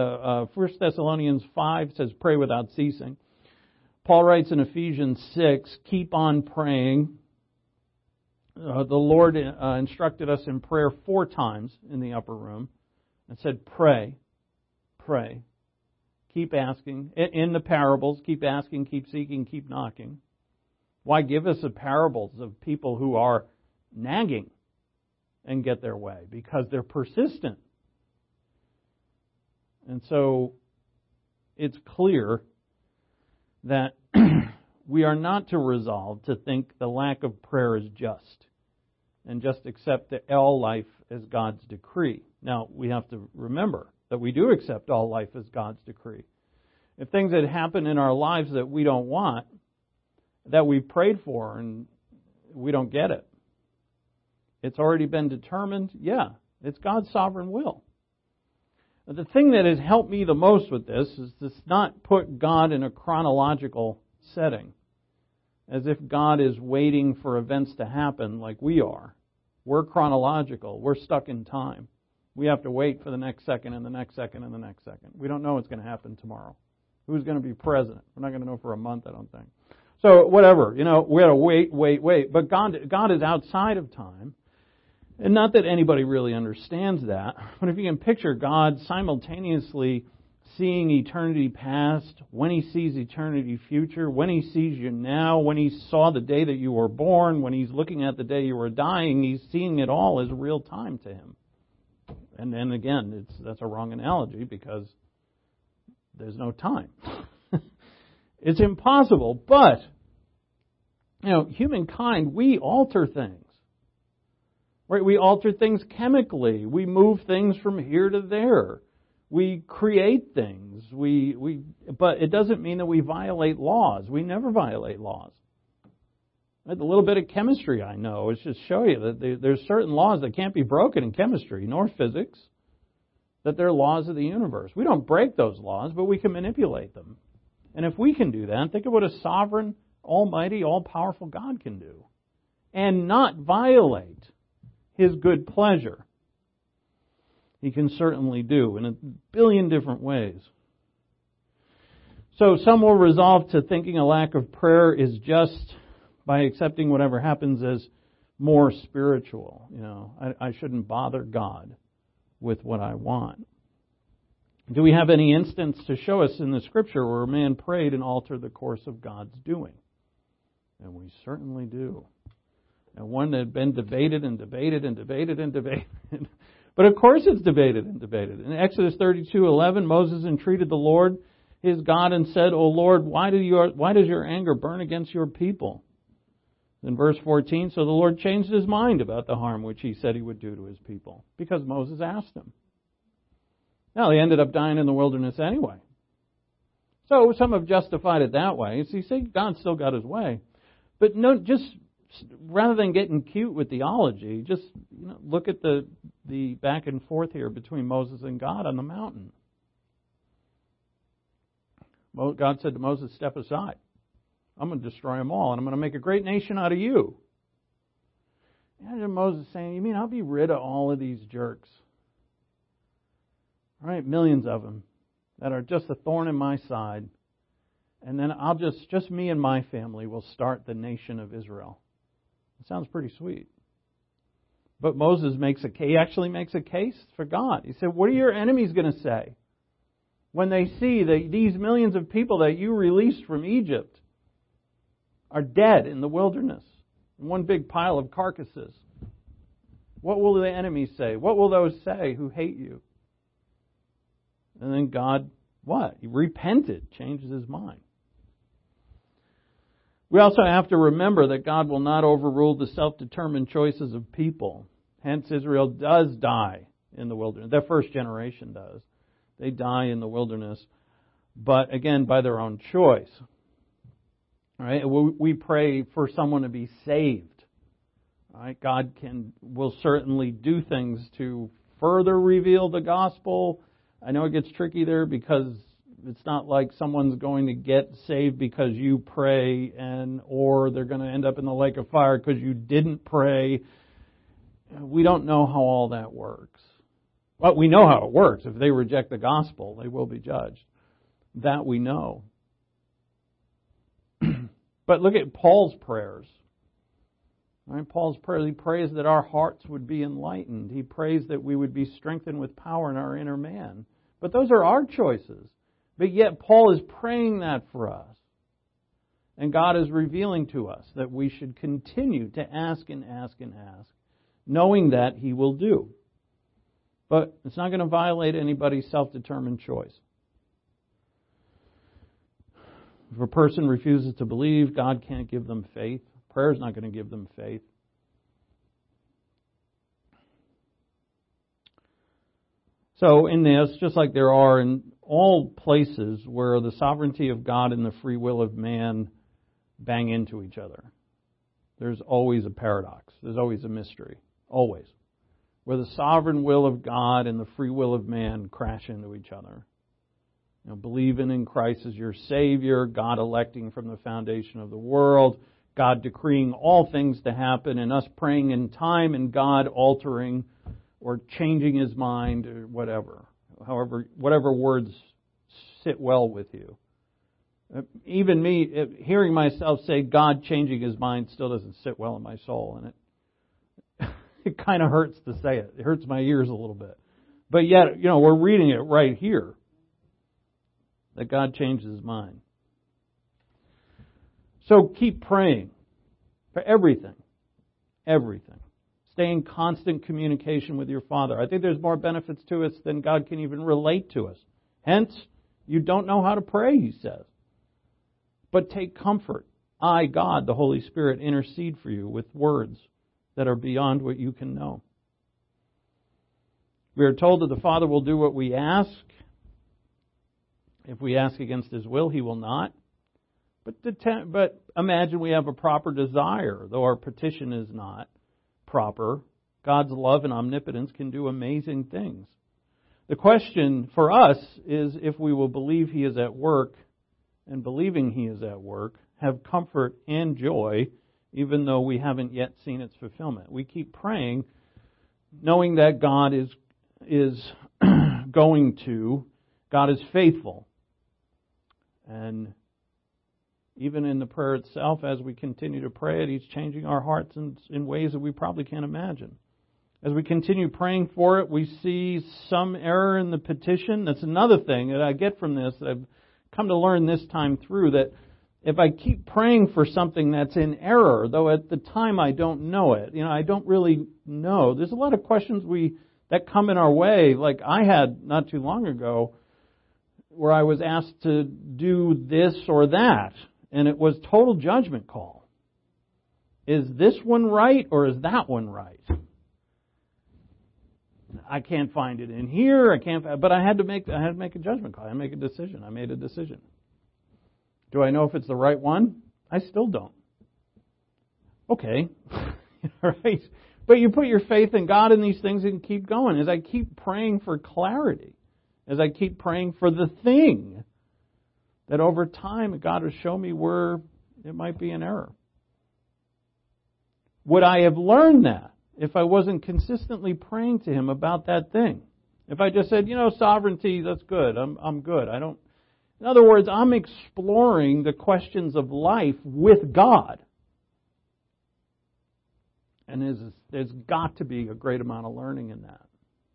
5 says pray without ceasing. Paul writes in Ephesians 6, keep on praying. The Lord instructed us in prayer 4 times in the upper room and said, pray, pray. Keep asking. In the parables, keep asking, keep seeking, keep knocking. Why give us the parables of people who are nagging and get their way? Because they're persistent. And so it's clear that we are not to resolve to think the lack of prayer is just and just accept that all life as God's decree. Now, we have to remember that we do accept all life as God's decree. If things that happen in our lives that we don't want, that we prayed for and we don't get it, it's already been determined, yeah, it's God's sovereign will. The thing that has helped me the most with this is to not put God in a chronological setting, as if God is waiting for events to happen like we are. We're chronological. We're stuck in time. We have to wait for the next second and the next second and the next second. We don't know what's going to happen tomorrow. Who's going to be president? We're not going to know for a month, I don't think. So whatever, we got to wait. But God is outside of time. And not that anybody really understands that, but if you can picture God simultaneously seeing eternity past, when He sees eternity future, when He sees you now, when He saw the day that you were born, when He's looking at the day you were dying, He's seeing it all as real time to Him. And then again, that's a wrong analogy because there's no time. It's impossible. But, humankind, we alter things. Right? We alter things chemically. We move things from here to there. We create things. But it doesn't mean that we violate laws. We never violate laws. Right? The little bit of chemistry I know is just show you that there's certain laws that can't be broken in chemistry, nor physics, that they're laws of the universe. We don't break those laws, but we can manipulate them. And if we can do that, think of what a sovereign, almighty, all-powerful God can do. And not violate His good pleasure. He can certainly do in a billion different ways. So some will resolve to thinking a lack of prayer is just by accepting whatever happens as more spiritual. I shouldn't bother God with what I want. Do we have any instance to show us in the Scripture where a man prayed and altered the course of God's doing? And we certainly do. And one that had been debated and debated and debated and debated. But of course it's debated and debated. In Exodus 32:11, Moses entreated the Lord, his God, and said, O Lord, why does your anger burn against your people? In verse 14, so the Lord changed his mind about the harm which He said He would do to His people, because Moses asked Him. Now, they ended up dying in the wilderness anyway. So some have justified it that way. So you see, God still got His way. But no, just rather than getting cute with theology, just look at the back and forth here between Moses and God on the mountain. God said to Moses, step aside. I'm going to destroy them all, and I'm going to make a great nation out of you. Imagine Moses saying, you mean I'll be rid of all of these jerks? All right, millions of them that are just a thorn in my side. And then I'll just me and my family will start the nation of Israel. It sounds pretty sweet. But Moses actually makes a case for God. He said, what are your enemies going to say when they see that these millions of people that you released from Egypt are dead in the wilderness, in one big pile of carcasses? What will the enemies say? What will those say who hate you? And then God, what? He repented, changes His mind. We also have to remember that God will not overrule the self-determined choices of people. Hence, Israel does die in the wilderness. Their first generation does. They die in the wilderness, but again, by their own choice. All right? We pray for someone to be saved. All right? God will certainly do things to further reveal the gospel. I know it gets tricky there because it's not like someone's going to get saved because you pray or they're going to end up in the lake of fire because you didn't pray. We don't know how all that works. But we know how it works. If they reject the gospel, they will be judged. That we know. But look at Paul's prayers. Right? Paul's prayer, he prays that our hearts would be enlightened. He prays that we would be strengthened with power in our inner man. But those are our choices. But yet Paul is praying that for us. And God is revealing to us that we should continue to ask and ask and ask, knowing that He will do. But it's not going to violate anybody's self-determined choice. If a person refuses to believe, God can't give them faith. Prayer is not going to give them faith. So in this, just like there are in all places where the sovereignty of God and the free will of man bang into each other, there's always a paradox. There's always a mystery. Always. Where the sovereign will of God and the free will of man crash into each other. Believing in Christ as your Savior, God electing from the foundation of the world, God decreeing all things to happen, and us praying in time, and God altering or changing His mind, or whatever. Whatever words sit well with you. Even me, hearing myself say God changing His mind still doesn't sit well in my soul, and it kind of hurts to say it. It hurts my ears a little bit. But yet, we're reading it right here. That God changes His mind. So keep praying for everything. Everything. Stay in constant communication with your Father. I think there's more benefits to us than God can even relate to us. Hence, You don't know how to pray, he says. But take comfort. I, God, the Holy Spirit, intercede for you with words that are beyond what you can know. We are told that the Father will do what we ask. If we ask against His will, He will not. But imagine we have a proper desire, though our petition is not proper. God's love and omnipotence can do amazing things. The question for us is if we will believe He is at work, and believing He is at work, have comfort and joy, even though we haven't yet seen its fulfillment. We keep praying, knowing that God is God is faithful. And even in the prayer itself, as we continue to pray it, He's changing our hearts in ways that we probably can't imagine. As we continue praying for it, we see some error in the petition. That's another thing that I get from this that I've come to learn this time through, that if I keep praying for something that's in error, though at the time I don't know it, I don't really know. There's a lot of questions that come in our way, like I had not too long ago, where I was asked to do this or that, and it was total judgment call. Is this one right or is that one right? I can't find it in here. But I had to make a judgment call. I had to make a decision. I made a decision. Do I know if it's the right one? I still don't. Okay, right? But you put your faith in God in these things and keep going. As I keep praying for clarity, as I keep praying for the thing, that over time God will show me where it might be an error. Would I have learned that if I wasn't consistently praying to Him about that thing? If I just said, sovereignty, that's good. I'm good. In other words, I'm exploring the questions of life with God. And there's got to be a great amount of learning in that.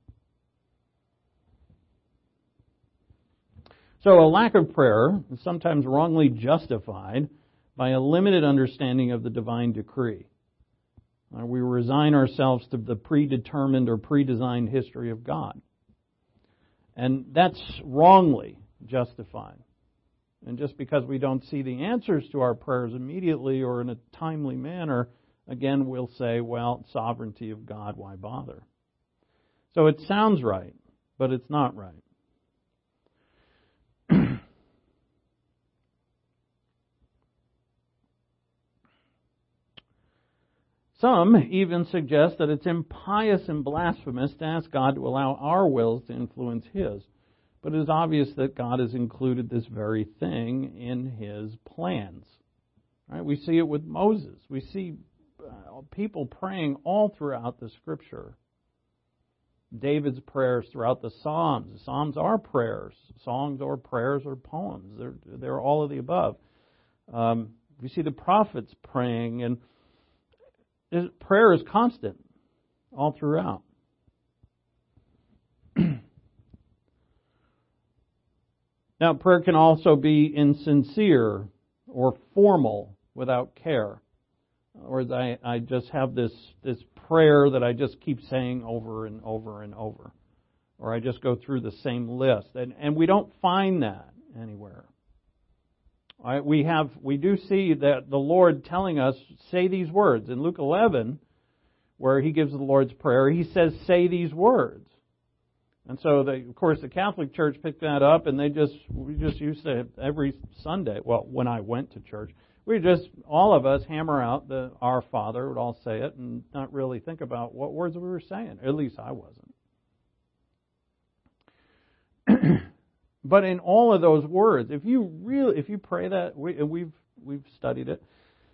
So a lack of prayer is sometimes wrongly justified by a limited understanding of the divine decree. We resign ourselves to the predetermined or predesigned history of God. And that's wrongly justified. And just because we don't see the answers to our prayers immediately or in a timely manner, again, we'll say, well, sovereignty of God, why bother? So it sounds right, but it's not right. Some even suggest that it's impious and blasphemous to ask God to allow our wills to influence His. But it is obvious that God has included this very thing in His plans. Right? We see it with Moses. We see people praying all throughout the Scripture. David's prayers throughout the Psalms. The Psalms are prayers. Songs or prayers or poems. They're all of the above. We see the prophets praying, and prayer is constant all throughout. Now, prayer can also be insincere or formal without care. In other words, I just have this prayer that I just keep saying over and over and over. Or I just go through the same list. And we don't find that anywhere. We do see that the Lord telling us, say these words. In Luke 11, where He gives the Lord's Prayer, He says, say these words. And so, of course, the Catholic Church picked that up, and we just used to, every Sunday, well, when I went to church, all of us hammer out the Our Father, would all say it, and not really think about what words we were saying. At least I wasn't. But in all of those words, if you pray that, we've studied it,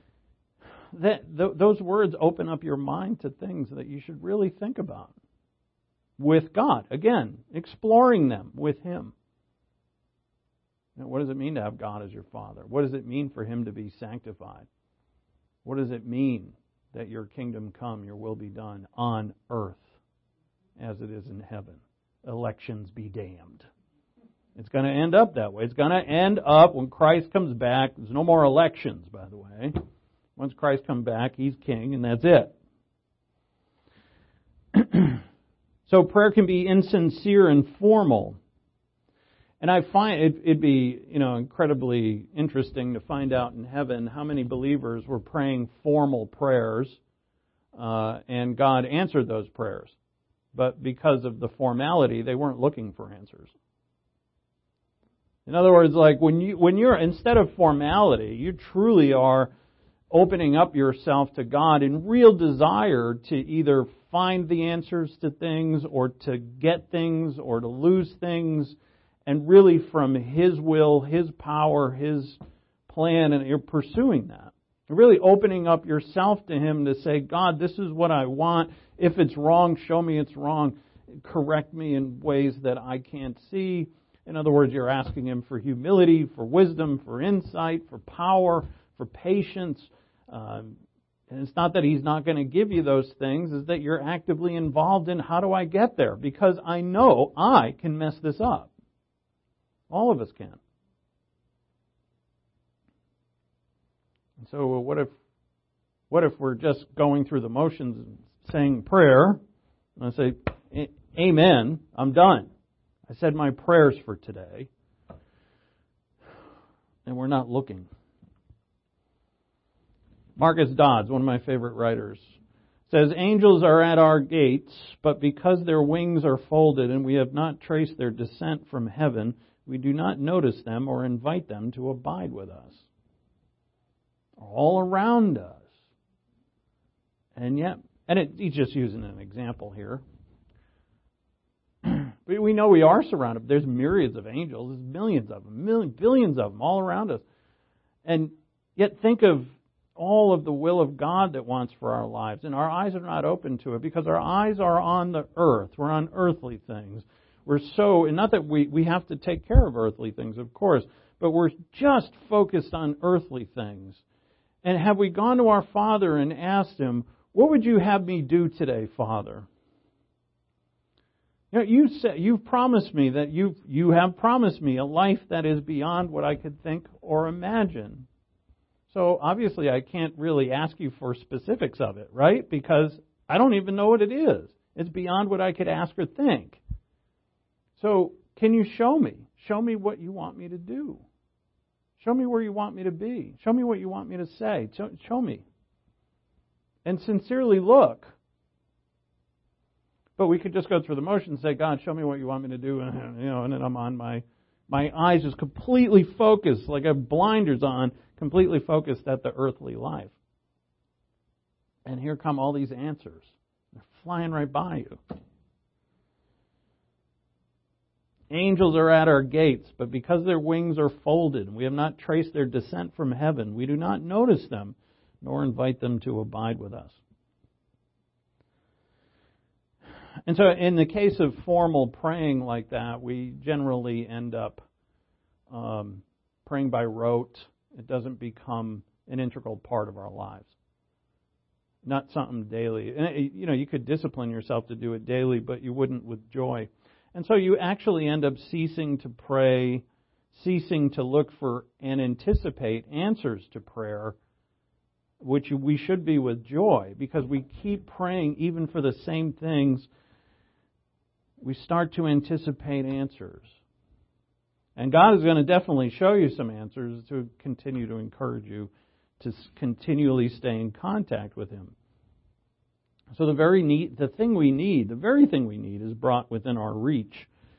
those words open up your mind to things that you should really think about with God. Again, exploring them with Him. Now, what does it mean to have God as your Father? What does it mean for Him to be sanctified? What does it mean that your kingdom come, your will be done on earth as it is in heaven? Elections be damned. It's going to end up that way. It's going to end up when Christ comes back. There's no more elections, by the way. Once Christ comes back, He's king, and that's it. So prayer can be insincere and formal. And I find it'd be, incredibly interesting to find out in heaven how many believers were praying formal prayers, and God answered those prayers. But because of the formality, they weren't looking for answers. In other words, like when you're instead of formality, you truly are opening up yourself to God in real desire to either find the answers to things or to get things or to lose things, and really from His will, His power, His plan, and you're pursuing that. You're really opening up yourself to Him to say, God, this is what I want. If it's wrong, show me it's wrong. Correct me in ways that I can't see. In other words, you're asking Him for humility, for wisdom, for insight, for power, for patience. And it's not that He's not going to give you those things, it's that you're actively involved in how do I get there? Because I know I can mess this up. All of us can. And so what if we're just going through the motions and saying prayer, and I say, Amen, I'm done. I said my prayers for today, and we're not looking. Marcus Dodds, one of my favorite writers, says, angels are at our gates, but because their wings are folded and we have not traced their descent from heaven, we do not notice them or invite them to abide with us. All around us. And yet, he's just using an example here. We know we are surrounded. There's myriads of angels. There's millions of them, billions of them all around us. And yet think of all of the will of God that wants for our lives. And our eyes are not open to it because our eyes are on the earth. We're on earthly things. And not that we have to take care of earthly things, of course, but we're just focused on earthly things. And have we gone to our Father and asked Him, what would you have me do today, Father? You've promised me that you have promised me a life that is beyond what I could think or imagine. So obviously I can't really ask you for specifics of it, right? Because I don't even know what it is. It's beyond what I could ask or think. So can you show me? Show me what you want me to do. Show me where you want me to be. Show me what you want me to say. Show me. And sincerely look. But we could just go through the motions and say, God, show me what you want me to do. And then I'm on my eyes just completely focused, like I have blinders on, completely focused at the earthly life. And here come all these answers. They're flying right by you. Angels are at our gates, but because their wings are folded, and we have not traced their descent from heaven, we do not notice them, nor invite them to abide with us. And so in the case of formal praying like that, we generally end up praying by rote. It doesn't become an integral part of our lives. Not something daily. And, you could discipline yourself to do it daily, but you wouldn't with joy. And so you actually end up ceasing to pray, ceasing to look for and anticipate answers to prayer, which we should be with joy, because we keep praying even for the same things. We start to anticipate answers. And God is going to definitely show you some answers to continue to encourage you to continually stay in contact with Him. So the very thing we need is brought within our reach.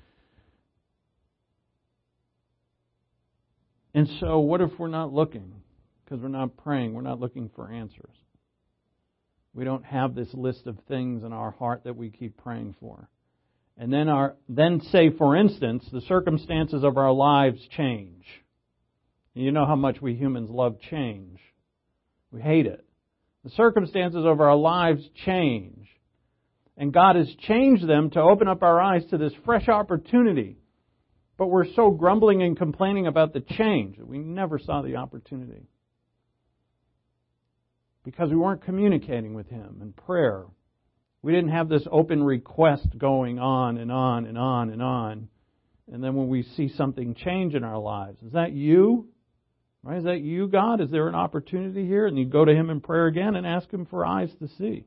And so what if we're not looking? Because we're not praying, we're not looking for answers. We don't have this list of things in our heart that we keep praying for. And then say, for instance, the circumstances of our lives change. You know how much we humans love change. We hate it. The circumstances of our lives change. And God has changed them to open up our eyes to this fresh opportunity. But we're so grumbling and complaining about the change that we never saw the opportunity. Because we weren't communicating with Him in prayer. We didn't have this open request going on and on and on and on. And then when we see something change in our lives, is that you? Right? Is that you, God? Is there an opportunity here? And you go to Him in prayer again and ask Him for eyes to see.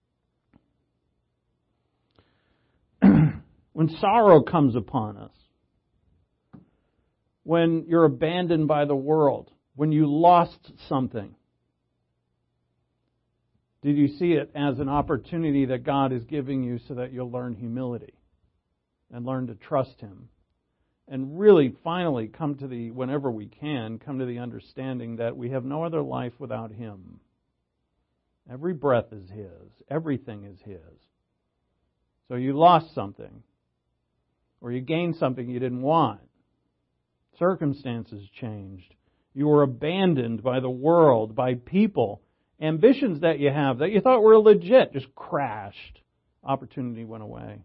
When sorrow comes upon us, when you're abandoned by the world, when you lost something? Did you see it as an opportunity that God is giving you so that you'll learn humility and learn to trust Him? And really, finally, whenever we can, come to the understanding that we have no other life without Him. Every breath is His. Everything is His. So you lost something, or you gained something you didn't want. Circumstances changed. You were abandoned by the world, by people. Ambitions that you have, that you thought were legit, just crashed. Opportunity went away.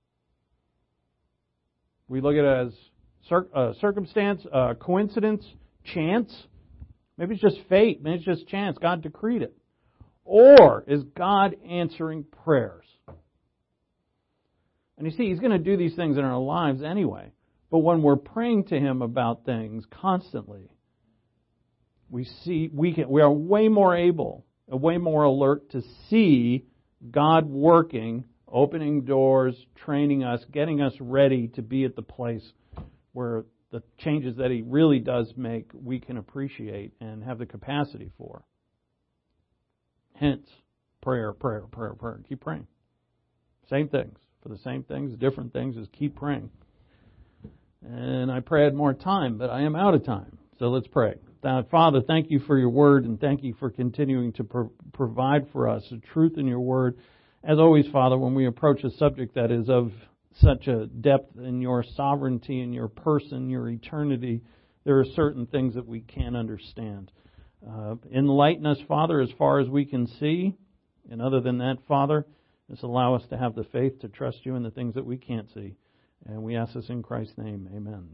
We look at it as circumstance, coincidence, chance. Maybe it's just fate. Maybe it's just chance. God decreed it. Or is God answering prayers? And you see, He's going to do these things in our lives anyway. But when we're praying to Him about things constantly, we are way more able, way more alert to see God working, opening doors, training us, getting us ready to be at the place where the changes that He really does make, we can appreciate and have the capacity for. Hence, prayer. Keep praying. Same things. For the same things, different things, just keep praying. And I pray I had more time, but I am out of time. So let's pray. Father, thank You for Your Word, and thank You for continuing to provide for us the truth in Your Word. As always, Father, when we approach a subject that is of such a depth in Your sovereignty, in Your person, Your eternity, there are certain things that we can't understand. Enlighten us, Father, as far as we can see. And other than that, Father, just allow us to have the faith to trust You in the things that we can't see. And we ask this in Christ's name. Amen.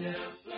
Yes,